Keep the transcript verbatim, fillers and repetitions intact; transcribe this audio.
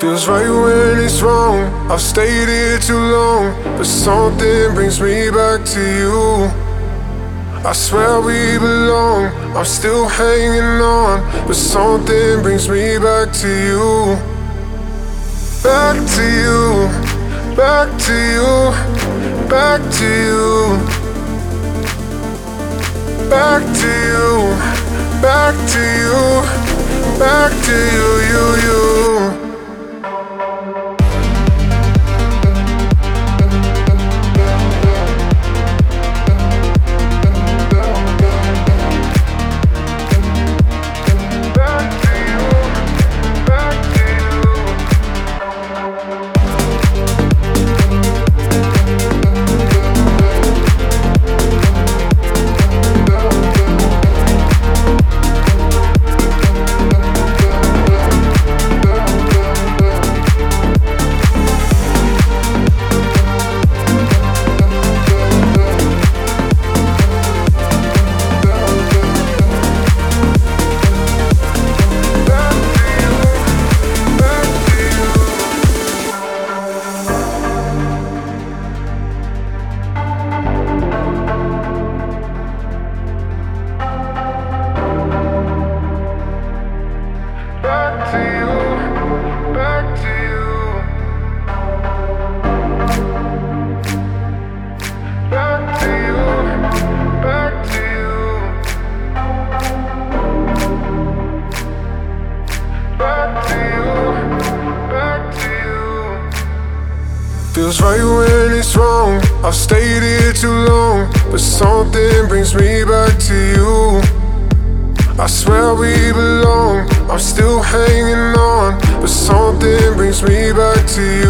Feels right when it's wrong. I've stayed here too long, but something brings me back to you. I swear we belong. I'm still hanging on, but something brings me back to you. Back to you, back to you, back to you, back to you, back to you, back to you, you, you. Feels right when it's wrong. I've stayed here too long, but something brings me back to you. I swear we belong. I'm still hanging on, but something brings me back to you.